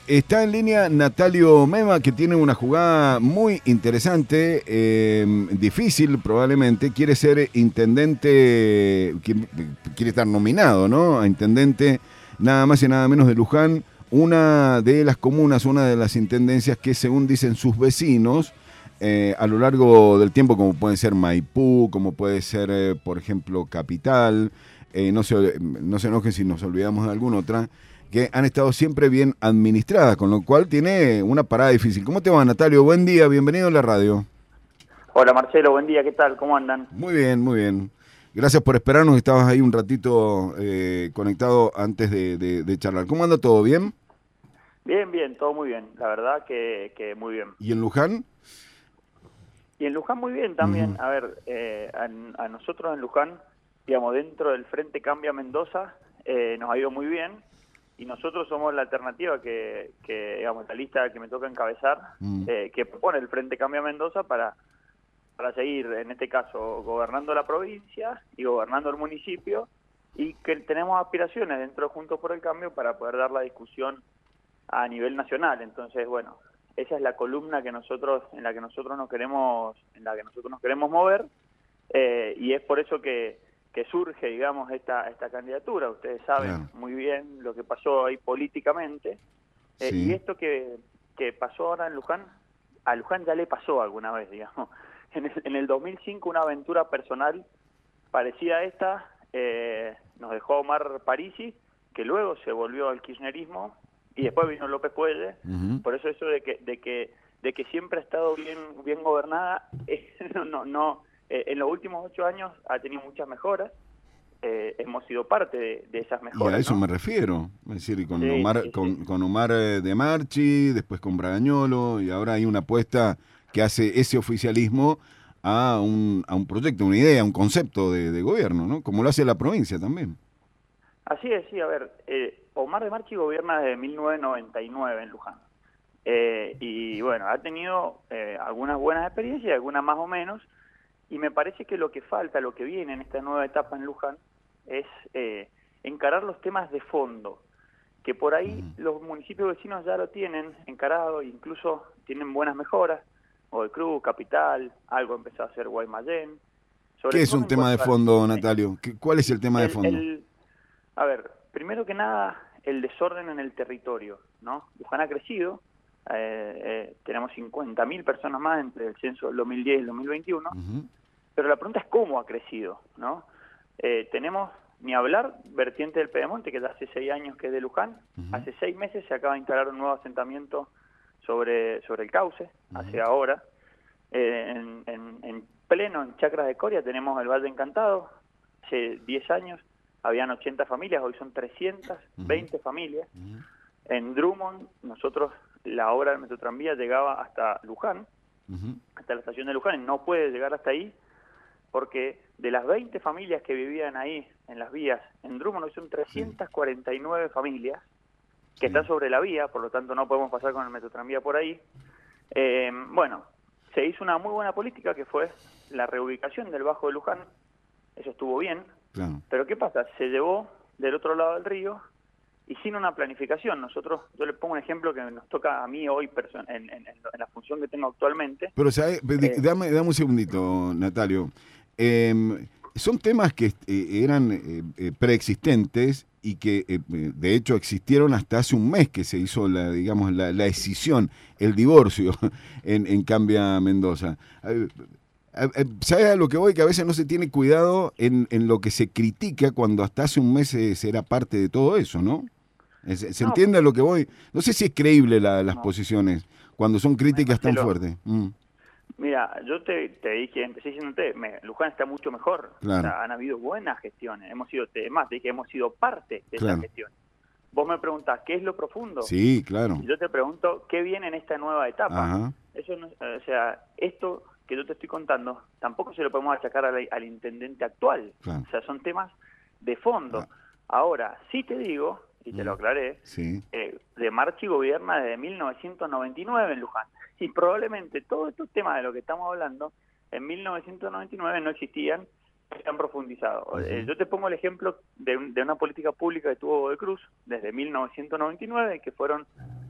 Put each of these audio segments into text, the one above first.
Está en línea Natalio Mema, que tiene una jugada muy interesante, difícil probablemente. Quiere ser intendente, quiere estar nominado, ¿no? A intendente nada más y nada menos de Luján, una de las comunas, una de las intendencias que según dicen sus vecinos, a lo largo del tiempo, como puede ser Maipú, como puede ser, por ejemplo, Capital, no se enojen si nos olvidamos de alguna otra, que han estado siempre bien administradas, con lo cual tiene una parada difícil. ¿Cómo te va, Natalio? Buen día, bienvenido a la radio. Hola Marcelo, buen día, ¿qué tal? ¿Cómo andan? Muy bien, muy bien. Gracias por esperarnos, estabas ahí un ratito conectado antes de charlar. ¿Cómo anda todo? ¿Bien? Bien, bien, todo muy bien, la verdad que muy bien. ¿Y en Luján? Y en Luján muy bien también, Uh-huh. a ver, a nosotros en Luján, digamos, dentro del Frente Cambia Mendoza, nos ha ido muy bien y nosotros somos la alternativa digamos, la lista que me toca encabezar, Uh-huh. que propone el Frente Cambia Mendoza para seguir, en este caso, gobernando la provincia y gobernando el municipio, y que tenemos aspiraciones dentro de Juntos por el Cambio para poder dar la discusión a nivel nacional. Entonces, bueno, esa es la columna en la que nosotros nos queremos mover, y es por eso que surge, digamos, esta candidatura. Ustedes saben Claro, muy bien lo que pasó ahí políticamente, y sí. esto que pasó ahora en Luján, a Luján ya le pasó alguna vez, digamos. En el 2005 una aventura personal parecida a esta nos dejó Omar Parisi, que luego se volvió al kirchnerismo, y después vino López Puelle. Uh-huh. Por eso de que siempre ha estado bien gobernada, en los últimos 8 años ha tenido muchas mejoras. Hemos sido parte de esas Y a mejoras, eso me ¿no? refiero. Es decir, con Sí, Omar, sí, sí. con Omar de Marchi, después con Bragañolo, y ahora hay una apuesta que hace ese oficialismo a un proyecto, una idea, un concepto de gobierno, ¿no? Como lo hace la provincia también. Así es, sí, a ver, Omar de Marchi gobierna desde 1999 en Luján. Y bueno, ha tenido algunas buenas experiencias, algunas más o menos, y me parece que lo que falta, lo que viene en esta nueva etapa en Luján, es encarar los temas de fondo, que por ahí Uh-huh. los municipios vecinos ya lo tienen encarado, incluso tienen buenas mejoras, Godoy Cruz, Capital, algo empezó a hacer Guaymallén, sobre ¿Qué es todo un en tema de cuanto al... fondo, Natalio? ¿Cuál es el tema de El, fondo? el, a ver, primero que nada, el desorden en el territorio, ¿no? Luján ha crecido, tenemos 50.000 personas más entre el censo del 2010 y el 2021, Uh-huh. pero la pregunta es cómo ha crecido, ¿no? Tenemos, ni hablar, vertiente del Pedemonte, que ya hace 6 años que es de Luján. Uh-huh. Hace 6 meses se acaba de instalar un nuevo asentamiento sobre el cauce, Uh-huh. hace ahora. En pleno, en Chacras de Coria, tenemos el Valle Encantado. Hace 10 años habían 80 familias, hoy son Uh-huh. 320 familias. Uh-huh. En Drummond, nosotros, la obra del Metrotranvía llegaba hasta Luján, Uh-huh. hasta la estación de Luján, y no puede llegar hasta ahí, porque de las 20 familias que vivían ahí, en las vías, en Drummond hoy son Sí, 349 familias que sí. están sobre la vía, por lo tanto no podemos pasar con el Metrotranvía por ahí. Bueno, se hizo una muy buena política que fue la reubicación del Bajo de Luján, eso estuvo bien, Claro. pero ¿qué pasa? Se llevó del otro lado del río y sin una planificación. Yo le pongo un ejemplo que nos toca a mí hoy en la función que tengo actualmente. Pero, ¿sabe? Eh, Dame un segundito, Natalio. Son temas que eran preexistentes y que de hecho existieron hasta hace un mes que se hizo digamos, la escisión, el divorcio en Cambia Mendoza. ¿Sabes a lo que voy? Que a veces no se tiene cuidado en lo que se critica cuando hasta hace un mes se era parte de todo eso, ¿no? ¿Se no, entiende a lo que voy? No sé si es creíble las no, posiciones cuando son críticas tan Marcelo, fuertes. Mm, mira, yo te dije, empecé diciéndote, Luján está mucho mejor. O claro, sea, han habido buenas gestiones. Más, te dije, hemos sido parte de esas claro. gestiones. Vos me preguntás, ¿qué es lo profundo? Sí, claro. Y yo te pregunto, ¿qué viene en esta nueva etapa? Ajá. Eso no, o sea, esto que yo te estoy contando, tampoco se lo podemos achacar al intendente actual. Claro. O sea, son temas de fondo. Ah, Ahora, sí te digo, y te lo mm, aclaré, sí. de Marchi gobierna desde 1999 en Luján. Y probablemente todos estos temas de los que estamos hablando, en 1999 no existían, están profundizados. Ujú. Yo te pongo el ejemplo de una política pública que tuvo Godoy Cruz desde 1999, que fueron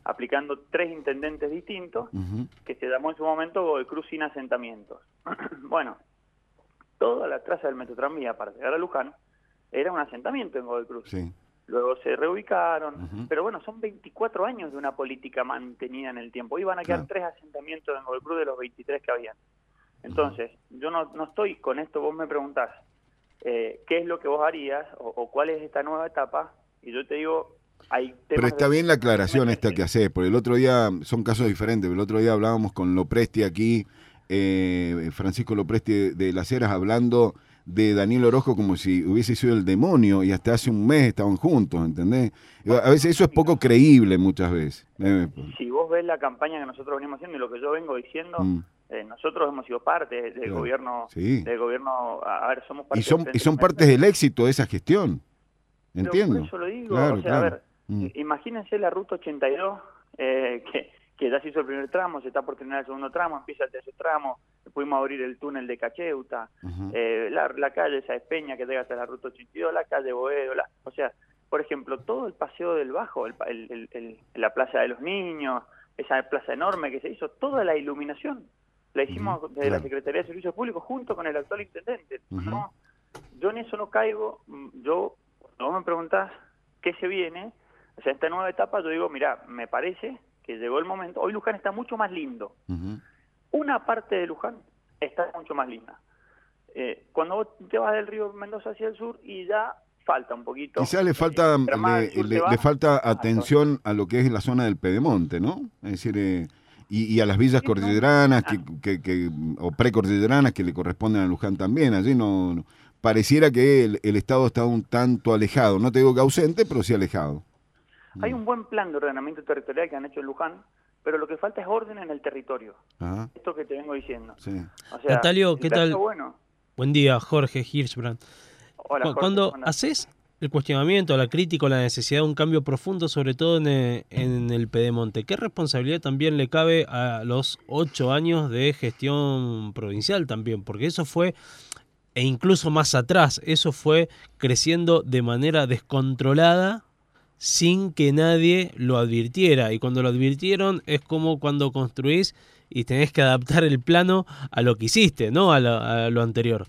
aplicando 3 intendentes distintos, que se llamó en su momento Godoy Cruz sin asentamientos. Bueno, toda la traza del Metrotranvía para llegar a Luján era un asentamiento en Godoy Cruz. Sí. Luego se reubicaron, pero bueno, son 24 años de una política mantenida en el tiempo. Iban a quedar 3 asentamientos en Godoy Cruz de los 23 que habían. Entonces, yo no estoy con esto, vos me preguntás, ¿qué es lo que vos harías o cuál es esta nueva etapa? Y yo te digo, hay temas... Pero está bien la aclaración esta que haces, porque el otro día, son casos diferentes, pero el otro día hablábamos con Lopresti aquí, Francisco Lopresti de Las Heras, hablando de Daniel Orozco como si hubiese sido el demonio y hasta hace un mes estaban juntos, ¿entendés? A veces eso es poco creíble muchas veces. Si vos ves la campaña que nosotros venimos haciendo y lo que yo vengo diciendo, nosotros hemos sido parte del gobierno, del gobierno, a ver, somos parte y son partes del éxito de esa gestión. Entiendo. Por eso lo digo, claro, o sea, a ver, imagínense la ruta 82, que ya se hizo el primer tramo, se está por terminar el segundo tramo, empieza el tercer tramo, pudimos abrir el túnel de Cacheuta, la calle esa Peña que llega hasta la ruta 82, la calle Boedo, o sea, por ejemplo, todo el paseo del Bajo, la plaza de los niños, esa plaza enorme que se hizo, toda la iluminación la hicimos desde la Secretaría de Servicios Públicos junto con el actual intendente. No, yo en eso no caigo. Yo, cuando vos me preguntás qué se viene, o sea, esta nueva etapa, yo digo, mira, me parece que llegó el momento. Hoy Luján está mucho más lindo. Una parte de Luján está mucho más linda. Cuando vos te vas del río Mendoza hacia el sur y ya falta un poquito. Quizás le falta le falta atención a lo que es la zona del Pedemonte, ¿no? Es decir, y a las villas cordilleranas o precordilleranas que le corresponden a Luján también. Allí no pareciera que el Estado está un tanto alejado. No te digo que ausente, pero sí alejado. Hay un buen plan de ordenamiento territorial que han hecho en Luján, pero lo que falta es orden en el territorio. Esto que te vengo diciendo. Sí. O sea, Natalio, ¿qué tal? Bueno. Buen día, Jorge Hirschbrand. Hola, Jorge, cuando haces el cuestionamiento, la crítica o la necesidad de un cambio profundo, sobre todo en el Pedemonte, ¿qué responsabilidad también le cabe a los 8 años de gestión provincial también? Porque eso fue, e incluso más atrás, eso fue creciendo de manera descontrolada sin que nadie lo advirtiera. Y cuando lo advirtieron es como cuando construís y tenés que adaptar el plano a lo que hiciste, no a lo anterior.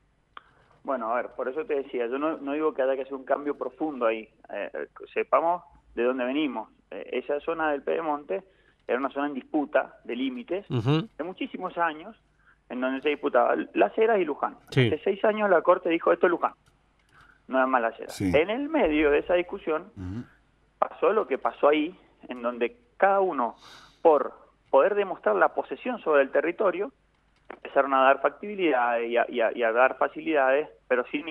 Bueno, a ver, por eso te decía, yo no digo que haya que hacer un cambio profundo ahí. Sepamos de dónde venimos. Esa zona del Pedemonte era una zona en disputa de límites de muchísimos años, en donde se disputaba Las Heras y Luján. Sí. Hace 6 años la Corte dijo, esto es Luján, no es más Las Heras. Sí. En el medio de esa discusión pasó lo que pasó ahí, en donde cada uno, por poder demostrar la posesión sobre el territorio, empezaron a dar factibilidades y a dar facilidades, pero sin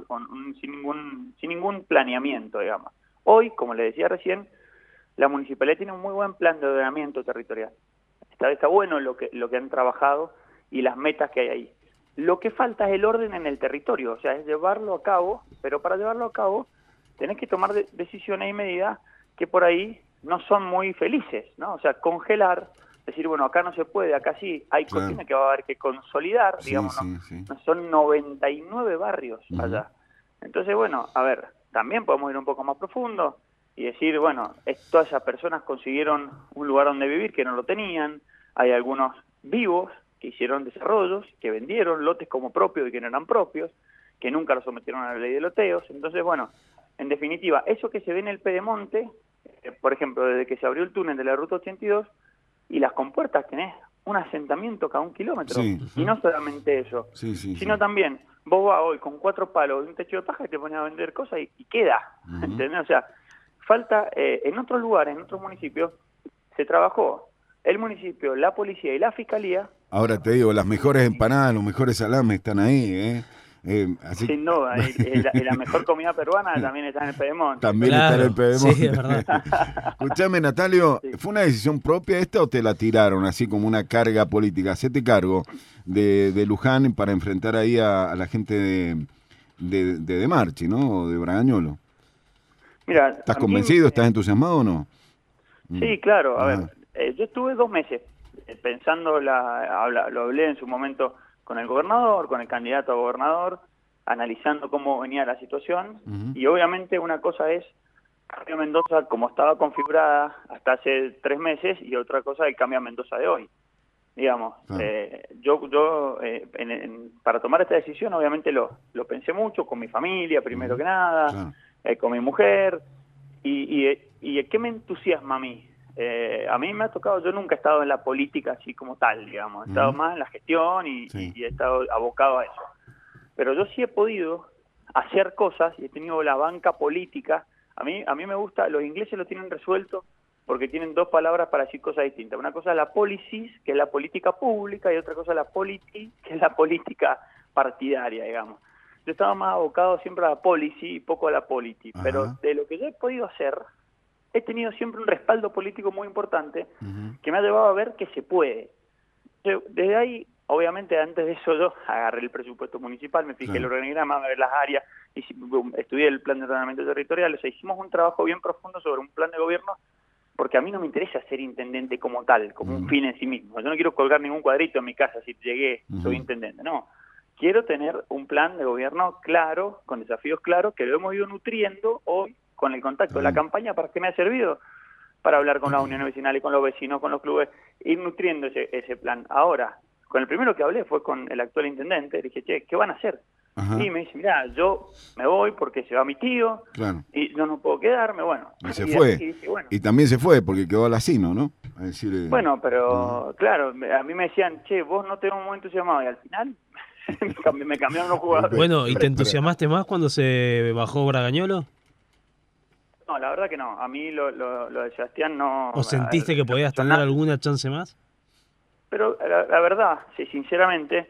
ningún planeamiento, digamos. Hoy, como le decía recién, la municipalidad tiene un muy buen plan de ordenamiento territorial. Está bueno lo que han trabajado y las metas que hay ahí. Lo que falta es el orden en el territorio, o sea, es llevarlo a cabo, pero para llevarlo a cabo tenés que tomar decisiones y medidas que por ahí no son muy felices, ¿no? O sea, congelar, decir, bueno, acá no se puede, acá sí, hay cosas que va a haber que consolidar, digamos, ¿no? Son 99 barrios allá. Entonces, bueno, a ver, también podemos ir un poco más profundo y decir, bueno, todas esas personas consiguieron un lugar donde vivir que no lo tenían, hay algunos vivos que hicieron desarrollos, que vendieron lotes como propios y que no eran propios, que nunca los sometieron a la ley de loteos. Entonces, bueno, en definitiva, eso que se ve en el Pedemonte, por ejemplo, desde que se abrió el túnel de la Ruta 82, y las compuertas tenés un asentamiento cada 1 kilómetro. Y no solamente eso, sino también vos vas hoy con 4 palos de un techo de paja y te pones a vender cosas y queda. ¿Entendés? O sea, falta, en otros lugares, en otros municipios, se trabajó el municipio, la policía y la fiscalía. Ahora te digo, las mejores empanadas, los mejores salames están ahí, así... Sin duda, la mejor comida peruana también está en el Pedemonte. También está en el Pedemonte. Sí, es verdad. Escuchame, Natalio, ¿fue una decisión propia esta o te la tiraron así como una carga política? Hacete cargo de Luján para enfrentar ahí a la gente de Marchi, ¿no? O de Bragañolo. Mira, ¿Estás convencido? ¿Estás entusiasmado o no? Sí, claro. A ver, yo estuve 2 meses pensando, lo hablé en su momento con el gobernador, con el candidato a gobernador, analizando cómo venía la situación, y obviamente una cosa es Cambio Mendoza como estaba configurada hasta hace 3 meses y otra cosa el Cambio Mendoza de hoy. Digamos, para tomar esta decisión obviamente lo pensé mucho con mi familia, primero que nada, con mi mujer, y ¿qué me entusiasma a mí? A mí me ha tocado, yo nunca he estado en la política así como tal, digamos, he estado más en la gestión y he estado abocado a eso. Pero yo sí he podido hacer cosas y he tenido la banca política. A mí me gusta, los ingleses lo tienen resuelto porque tienen 2 palabras para decir cosas distintas. Una cosa es la policies, que es la política pública, y otra cosa es la polity, que es la política partidaria, digamos. Yo estaba más abocado siempre a la policy y poco a la polity, pero de lo que yo he podido hacer, he tenido siempre un respaldo político muy importante que me ha llevado a ver que se puede. Desde ahí, obviamente, antes de eso yo agarré el presupuesto municipal, me fijé el organigrama, me ver las áreas, y estudié el plan de ordenamiento territorial, o sea, hicimos un trabajo bien profundo sobre un plan de gobierno, porque a mí no me interesa ser intendente como tal, como un fin en sí mismo. Yo no quiero colgar ningún cuadrito en mi casa si llegué, soy intendente, no. Quiero tener un plan de gobierno claro, con desafíos claros, que lo hemos ido nutriendo hoy con el contacto de la campaña. ¿Para qué me ha servido? Para hablar con las uniones vecinales, con los vecinos, con los clubes, ir nutriendo ese plan. Ahora, con el primero que hablé fue con el actual intendente, le dije, che, ¿qué van a hacer? Y me dice, mirá, yo me voy porque se va mi tío, y yo no puedo quedarme, bueno. Y se fue. Dije, bueno. Y también se fue porque quedó al asino, ¿no? A decir, bueno, pero claro, a mí me decían, che, vos no te ves muy entusiasmado, y al final me cambiaron los jugadores. Bueno, ¿y te entusiasmaste más cuando se bajó Bragañolo? No, la verdad que no. A mí lo de Sebastián no... ¿O sentiste que podías tener alguna chance más? Pero la verdad, sí, sinceramente,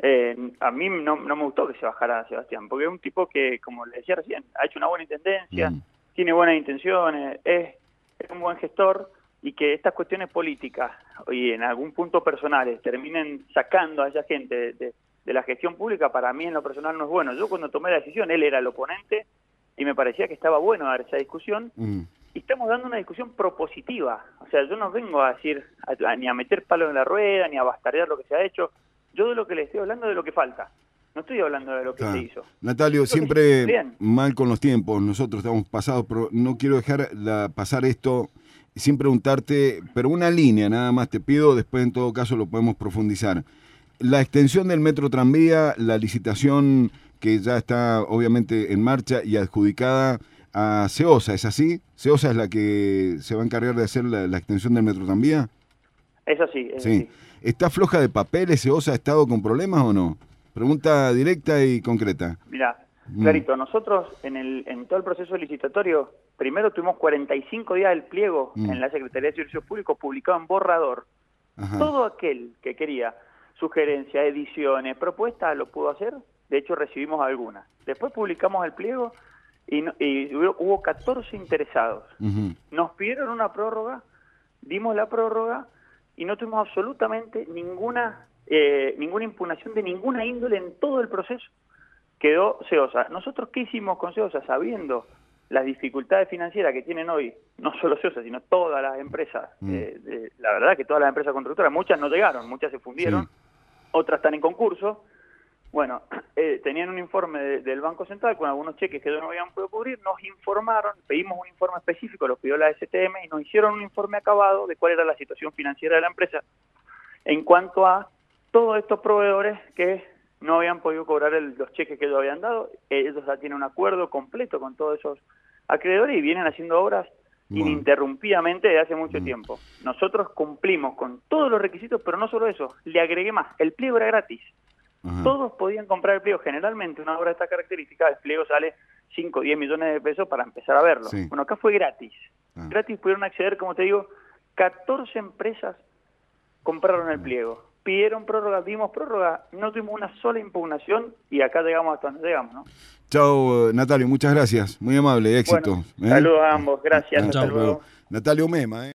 a mí no me gustó que se bajara Sebastián, porque es un tipo que, como le decía recién, ha hecho una buena intendencia, tiene buenas intenciones, es un buen gestor, y que estas cuestiones políticas y en algún punto personales terminen sacando a esa gente de la gestión pública, para mí en lo personal no es bueno. Yo cuando tomé la decisión, él era el oponente, y me parecía que estaba bueno dar esa discusión, y estamos dando una discusión propositiva. O sea, yo no vengo a decir, ni a meter palo en la rueda, ni a bastardear lo que se ha hecho. Yo de lo que le estoy hablando es de lo que falta. No estoy hablando de lo que se hizo. Natalio, siempre mal con los tiempos, nosotros estamos pasados, pero no quiero dejar pasar esto sin preguntarte, pero una línea nada más te pido, después en todo caso lo podemos profundizar. La extensión del metro tranvía, la licitación que ya está obviamente en marcha y adjudicada a CEOSA, ¿es así? ¿CEOSA es la que se va a encargar de hacer la extensión del metro tranvía? Es así, es así. ¿Está floja de papeles? ¿CEOSA ha estado con problemas o no? Pregunta directa y concreta. Mirá, clarito, nosotros en todo el proceso licitatorio, primero tuvimos 45 días del pliego en la Secretaría de Servicios Públicos publicado en borrador. Todo aquel que quería sugerencias, ediciones, propuestas, lo pudo hacer. De hecho, recibimos algunas. Después publicamos el pliego y hubo 14 interesados. Nos pidieron una prórroga, dimos la prórroga y no tuvimos absolutamente ninguna impugnación de ninguna índole en todo el proceso. Quedó CEOSA. ¿Nosotros qué hicimos con CEOSA? Sabiendo las dificultades financieras que tienen hoy, no solo CEOSA, sino todas las empresas, la verdad que todas las empresas constructoras, muchas no llegaron, muchas se fundieron, otras están en concurso. Bueno, tenían un informe del Banco Central con algunos cheques que no habían podido cubrir, nos informaron, pedimos un informe específico, lo pidió la STM y nos hicieron un informe acabado de cuál era la situación financiera de la empresa en cuanto a todos estos proveedores que no habían podido cobrar los cheques que ellos habían dado. Ellos ya tienen un acuerdo completo con todos esos acreedores y vienen haciendo obras ininterrumpidamente desde hace mucho tiempo. Nosotros cumplimos con todos los requisitos, pero no solo eso, le agregué más, el pliego era gratis. Todos podían comprar el pliego. Generalmente una obra de esta característica, el pliego sale 5 o 10 millones de pesos para empezar a verlo. Bueno, acá fue gratis. Gratis pudieron acceder, como te digo, 14 empresas compraron el pliego. Pidieron prórroga, dimos prórroga, no tuvimos una sola impugnación y acá llegamos hasta donde llegamos, ¿no? Chao, Natalio, muchas gracias. Muy amable, éxito. Bueno, saludos a ambos, gracias. Hasta luego. Natalio Mema,